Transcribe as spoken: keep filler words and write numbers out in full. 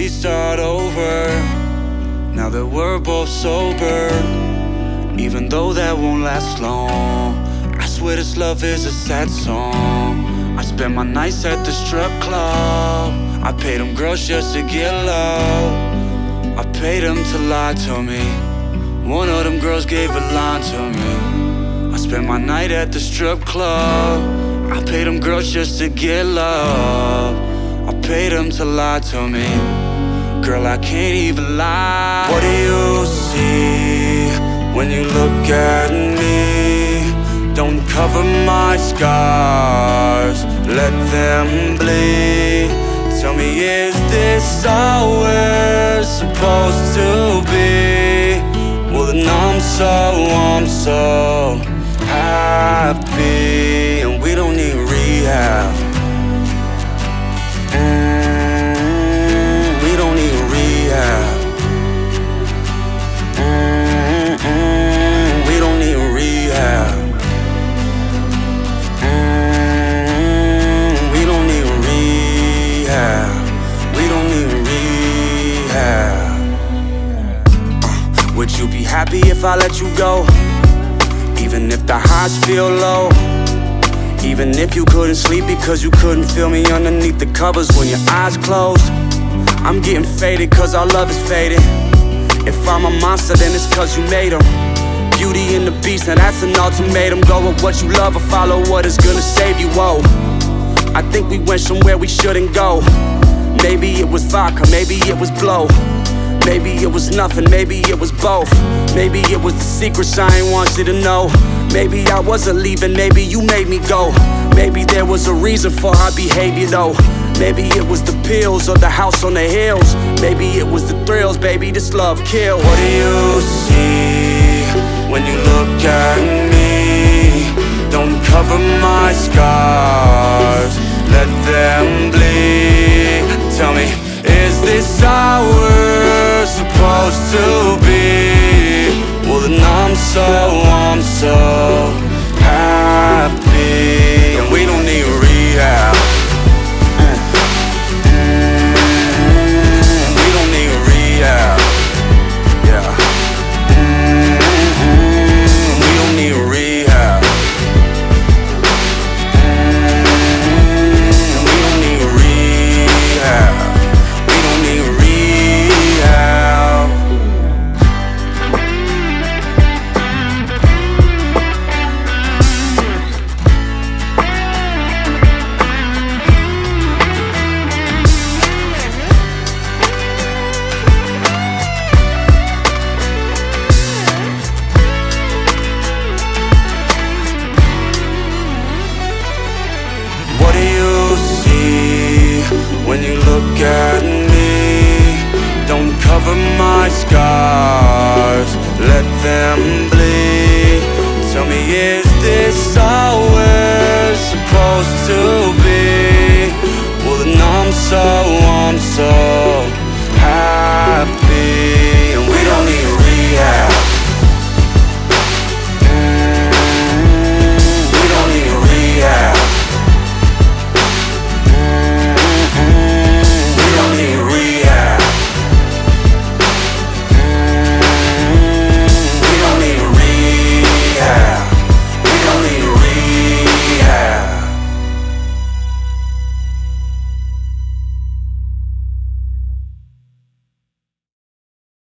we start over, now that we're both sober. Even though that won't last long, I swear this love is a sad song. I spend my nights at the strip club, I paid them girls just to get love. I paid them to lie to me, one of them girls gave a line to me. I spent my night at the strip club, I paid them girls just to get love. I paid them to lie to me, girl, I can't even lie. What do you see when you look at me? Don't cover my scars, let them bleed. Tell me, is this all we're supposed to be? Well then I'm so, I'm so happy, and we don't need rehab. Mm, we don't need rehab. Mm, mm, we don't need rehab. Mm, we don't need rehab. We don't need rehab. uh, Would you be happy if I let you go? Even if the highs feel low, even if you couldn't sleep because you couldn't feel me underneath the covers when your eyes closed. I'm getting faded cause our love is faded. If I'm a monster then it's cause you made them. Beauty and the Beast, now that's an ultimatum. Go with what you love or follow what is gonna save you, whoa. I think we went somewhere we shouldn't go. Maybe it was vodka, maybe it was blow. Maybe it was nothing, maybe it was both. Maybe it was the secrets I ain't want you to know. Maybe I wasn't leaving, maybe you made me go. Maybe there was a reason for our behavior though. Maybe it was the pills or the house on the hills. Maybe it was the thrills, baby, this love kills. What do you see when you look at me? Don't cover my scars, let them bleed. Tell me, is this all we're supposed to be? Well then I'm so, I'm so happy, and we don't need rehab. mm. Mm, we don't need rehab. Yeah. Mm, we don't need rehab. Mm, we don't need rehab. We don't need rehab. What do you see when you look at me? Don't cover my scars, let them